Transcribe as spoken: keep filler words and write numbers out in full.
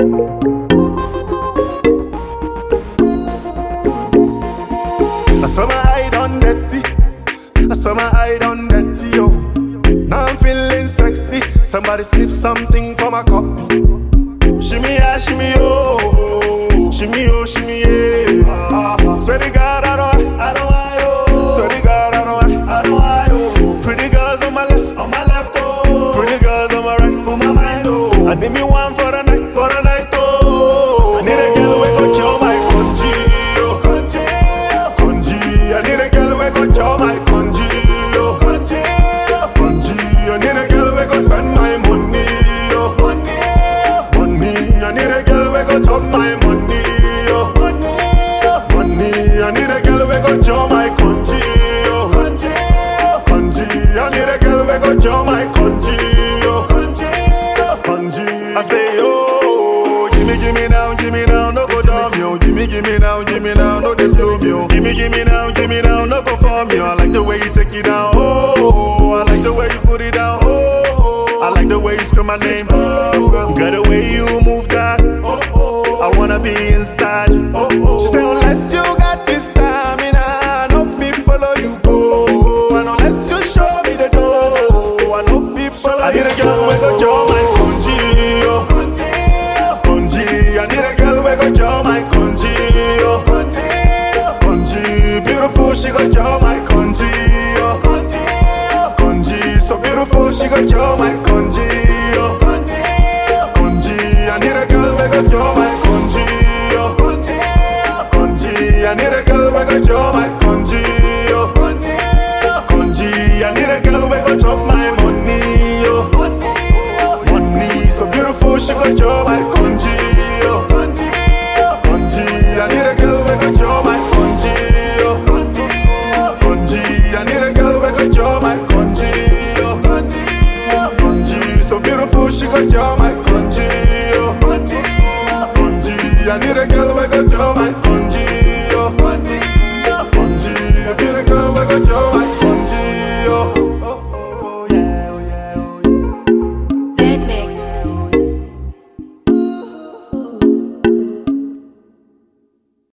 I saw my eye on that tea. I saw my eye on that tea, yo. Now I'm feeling sexy. Somebody sniff something for my copy. Shimmy yeah, shimmy oh, shimmy oh, shimmy yeah. Swear to God, I don't, I don't, I don't. Swear to God, I don't, I don't, I don't. Pretty girls on my left, on my left, oh. Pretty girls on my right, for my mind, oh. I need me one for the night, for the night, oh. I need a girl who go cure my congee, oh, congee, oh, congee. I need a girl who go cure my congee, oh, congee, oh, congee. I need a girl who go spend my money, oh, money, oh, money. I need a girl who go chop my money, oh, money, oh, money. I need a girl who go cure my congee, oh, congee, oh, congee. I need a girl who go cure my congee, oh, congee, oh, congee. I say, oh, gimme, gimme now, gimme now, no go down, yo. Gimme, gimme now, gimme now, no disturb you. Gimme, gimme now, gimme now, no go for me. I like the way you take it down, oh. I like the way you put it down, oh. I like the way you scream my name, oh. You got the way you move that, oh, oh. I wanna be inside you, oh, oh. She said, unless you got this stamina, I don't feel follow you go. And unless you show me the door, I don't feel follow I need a girl who go cure my congee, oh, congee, oh, congee. I need a girl who go cure my congee, oh, congee, oh, congee. Beautiful, she go cure my congee, oh, congee, oh, congee. So beautiful, she go cure my congee, oh, congee, oh, congee. I need a girl who go cure my congee, oh, congee, oh, congee. I need a girl who go cure my congee, oh, congee, oh, congee. I need a girl who go chop my money, oh, money, oh, money. So beautiful, she go cure my